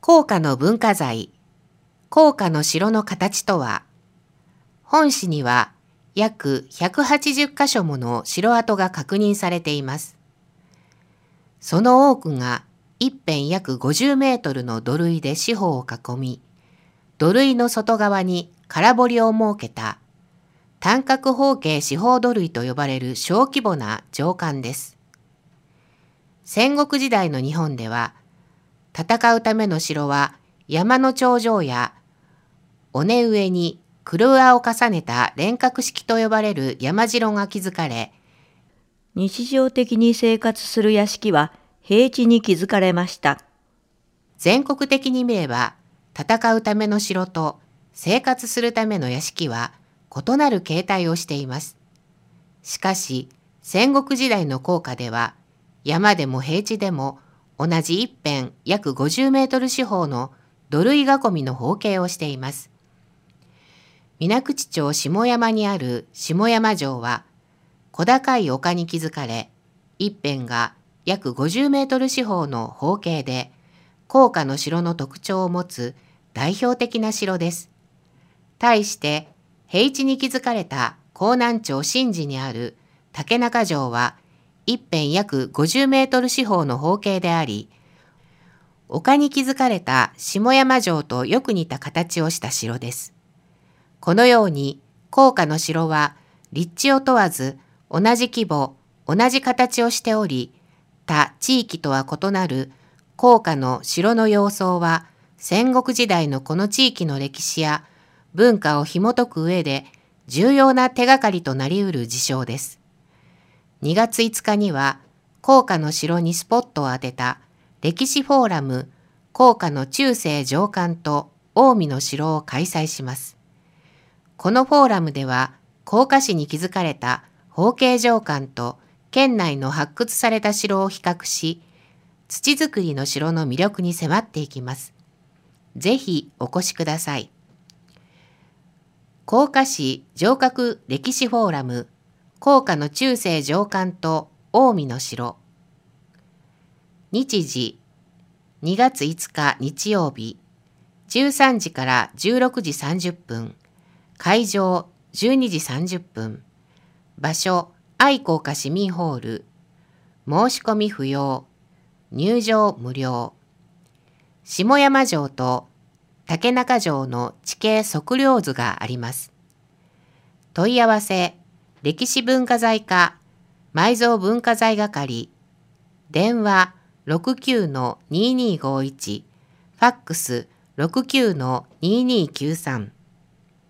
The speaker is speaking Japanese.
甲賀の文化財、甲賀の城の形とは、本市には約180カ所もの城跡が確認されています。その多くが一辺約50メートルの土塁で四方を囲み、土塁の外側に空堀を設けた単角方形四方土塁と呼ばれる小規模な城館です。戦国時代の日本では、戦うための城は山の頂上や尾根上に黒岩を重ねた連郭式と呼ばれる山城が築かれ、 日常的に生活する屋敷は平地に築かれました。 全国的に見れば、戦うための城と生活するための屋敷は異なる形態をしています。しかし、戦国時代の甲賀では、山でも平地でも同じ一辺約50メートル四方の土塁囲みの方形をしています。水口町下山にある下山城は、小高い丘に築かれ、一辺が約50メートル四方の方形で、甲賀の城の特徴を持つ代表的な城です。対して、平地に築かれた甲南町新地にある竹中城は、一辺約50メートル四方の方形であり、丘に築かれた下山城とよく似た形をした城です。このように、甲賀の城は立地を問わず、同じ規模、同じ形をしており、他地域とは異なる甲賀の城の様相は、戦国時代のこの地域の歴史や文化を紐解く上で重要な手がかりとなり得る事象です。2月5日には、甲賀の城にスポットを当てた歴史フォーラム甲賀の中世城館と近江の城を開催します。このフォーラムでは、甲賀市に築かれた方形城館と県内の発掘された城を比較し、土作りの城の魅力に迫っていきます。ぜひお越しください。甲賀市城郭歴史フォーラム甲賀の中世城館と近江の城。日時2月5日日曜日13時から16時30分、会場12時30分、場所愛甲賀市民ホール、申し込み不要、入場無料。下山城と竹中城の地形測量図があります。問い合わせ、歴史文化財課、埋蔵文化財係、電話69-2251、ファックス69-2293。